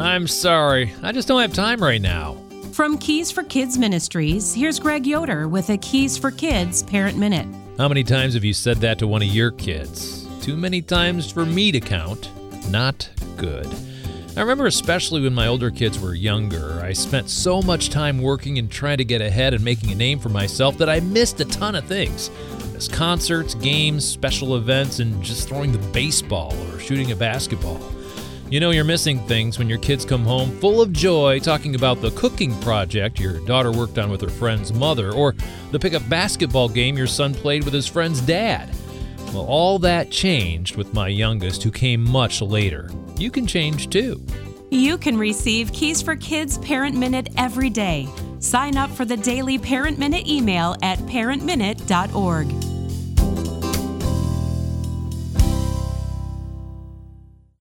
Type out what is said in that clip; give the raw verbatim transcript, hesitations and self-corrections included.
I'm sorry. I just don't have time right now. From Keys for Kids Ministries, here's Greg Yoder with a Keys for Kids Parent Minute. How many times have you said that to one of your kids? Too many times for me to count. Not good. I remember especially when my older kids were younger, I spent so much time working and trying to get ahead and making a name for myself that I missed a ton of things. There's concerts, games, special events, and just throwing the baseball or shooting a basketball. You know you're missing things when your kids come home full of joy talking about the cooking project your daughter worked on with her friend's mother, or the pickup basketball game your son played with his friend's dad. Well, all that changed with my youngest, who came much later. You can change too. You can receive Keys for Kids Parent Minute every day. Sign up for the daily Parent Minute email at parent minute dot org.